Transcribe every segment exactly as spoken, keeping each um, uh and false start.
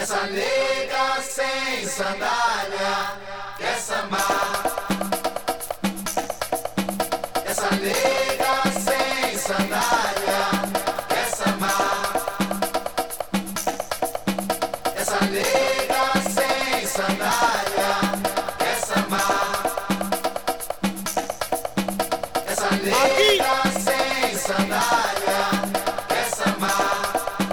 Essa nega sem sandália quer sambar. Essa nega sem sandália quer sambar. Essa nega sem sandália quer sambar. Essa nega sem sandália quer sambar.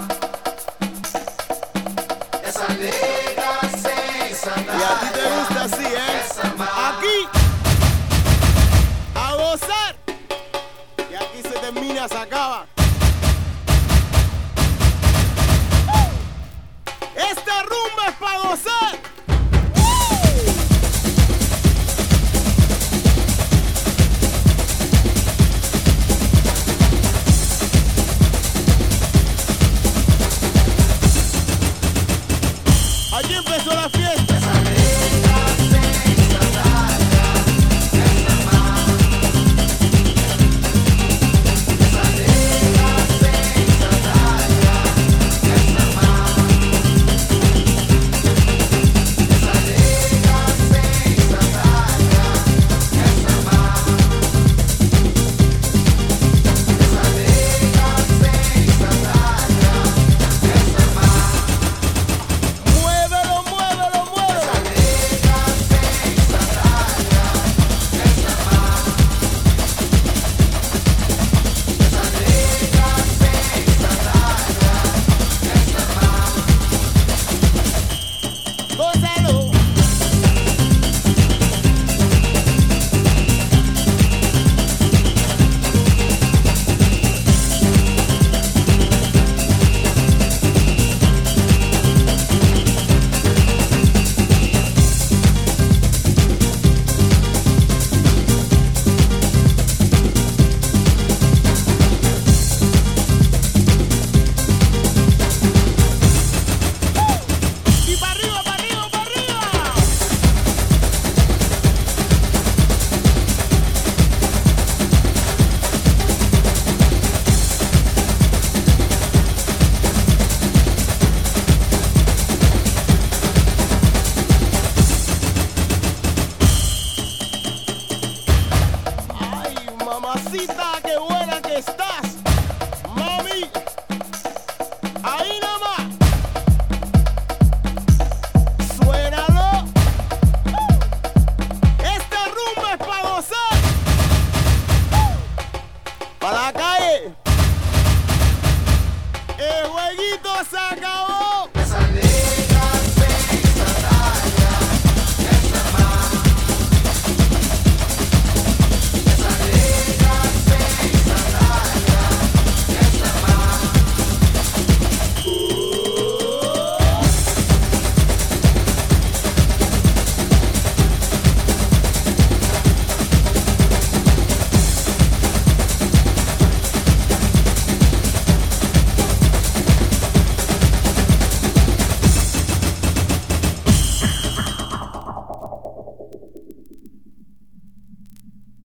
Essa nega sem sandália. Y a ti te gusta así, ¿eh? Aquí, a gozar. Y aquí se termina, se acaba. Esta rumba es para gozar. Aquí empezó la fiesta.